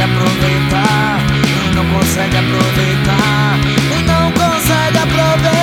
consegue aproveitar, não consegue aproveitar, não consegue aproveitar.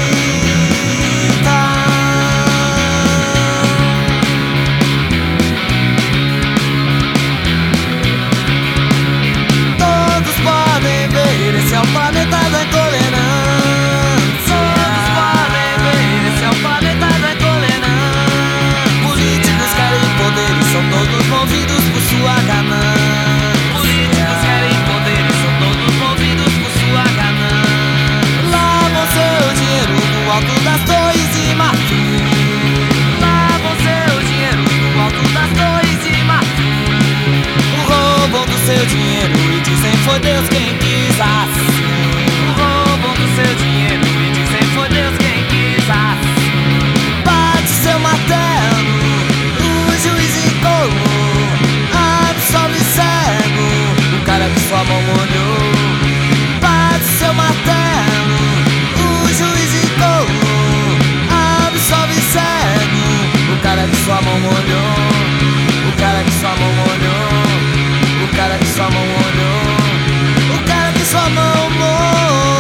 Todos podem ver, esse é o planeta da intolerância. Todos podem ver, esse é o planeta da intolerância. Políticos querem poder e são todos movidos por sua ganância. Políticos querem poder e são todos movidos por sua ganância. Lavam seu dinheiro no alto das torres e marfim. Lavam seu dinheiro no alto das torres e marfim. Roubam do seu dinheiro e dizem foi Deus quem quis assim. Roubam do seu dinheiro e dizem foi Deus quem quis assim. Bate seu martelo, o juiz encolou, absolve cego, o cara que sua mão molhou. Bate seu martelo, o juiz encolou, absolve cego, o cara que sua mão molhou. O cara que sua mão molhou, o cara que sua mão molhou, o cara que sua mão molhou.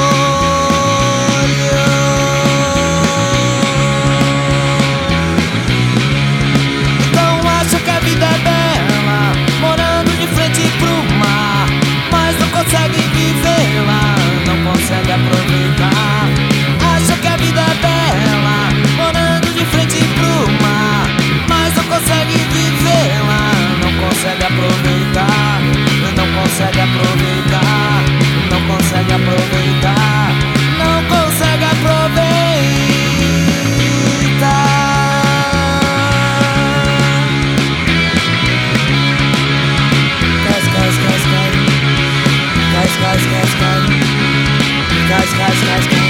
Então acha que a vida é bela, morando de frente pro mar, mas não consegue vivê-la, não consegue aproveitar. Acha que a vida é bela, morando de frente pro mar, mas não consegue vivê-la, não consegue aproveitar, não consegue aproveitar, não consegue aproveitar, não consegue aproveitar. Guys, guys, guys, guys, guys, guys, guys, guys, guys.